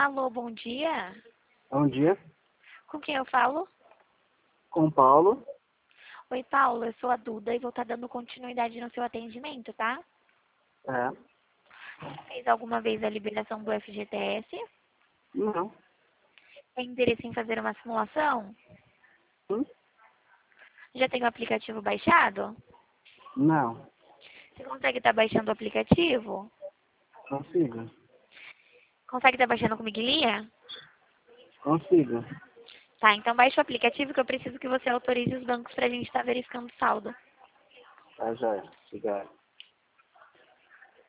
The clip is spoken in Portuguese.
Alô, bom dia. Bom dia, Com quem eu falo? com o Paulo. Oi, Paulo, eu sou a Duda e vou estar dando continuidade no seu atendimento, tá? É, Fez alguma vez a liberação do FGTS? não, Tem interesse em fazer uma simulação? hum? Já tem o aplicativo baixado? Não, Você consegue estar baixando o aplicativo? consigo, Consegue estar baixando com miguelinha? consigo. Tá, então baixa o aplicativo que eu preciso que você autorize os bancos pra gente estar verificando o saldo. Tá, joia, obrigado.